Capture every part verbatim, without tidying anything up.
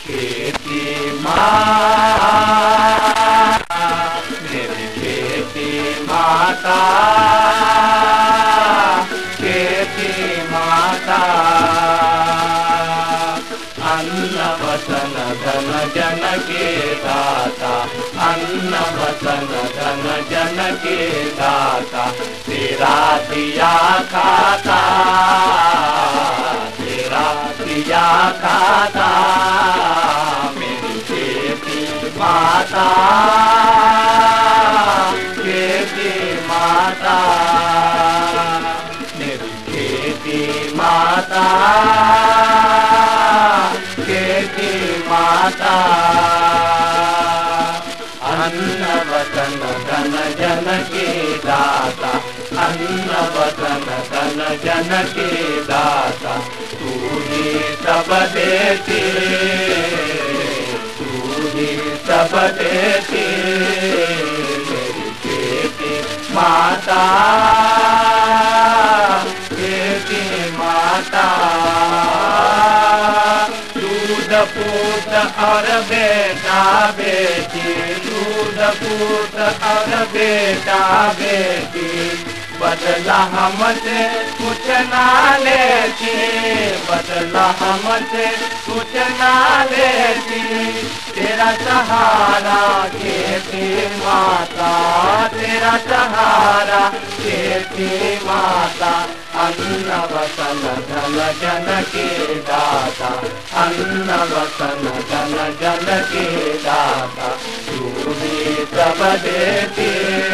खेती माँ, मेरी खेती माता, खेती माता। अन्न वसन धन जन के दाता, अन्न वसन धन जन के दाता, तेरा दिया खाता, तेरा दिया खाता, मेरी खेती माता, खेती माता, मेरी खेती माता, खेती माता। अन्न वसन धन जन के दाता, अन्न वसन धन जन के दाता, तू ही सब देती, तू ही सब देती, मेरी खेती माता, खेती माता। दूध पूत और बेटा बेटी, दूध पूत और बेटा बेटी, बदला हमसे कुछ ना लेती, बदला हमसे कुछ ना लेती, तेरा सहारा खेती माता, तेरा सहारा खेती माता। अन्न वसन धन जन के दाता, अन्न वसन धन जन के दाता, तू ही सब देती,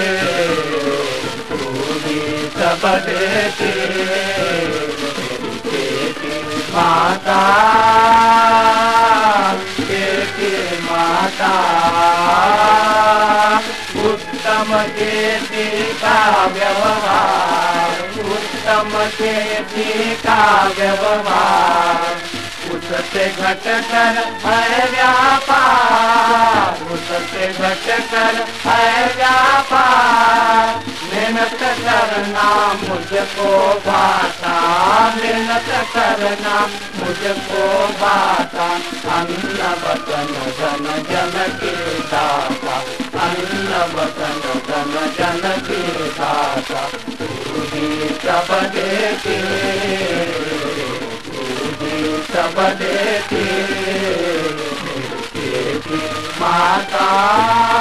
तू ही सब देती, मेरी खेती माता, खेती माता। उत्तम खेती का व्यवहार, उत्तम खेती का व्यवहार, उससे घट कर है व्यापार, उससे घट कर है व्यापार। मेहनत करना मुझको भाता, मेहनत करना मुझको भाता, अन्न वसन धन जन के दाता, अन्न वसन धन जन के दाता, तू ही सब देती, तू ही सब देती, मेरी खेती माता।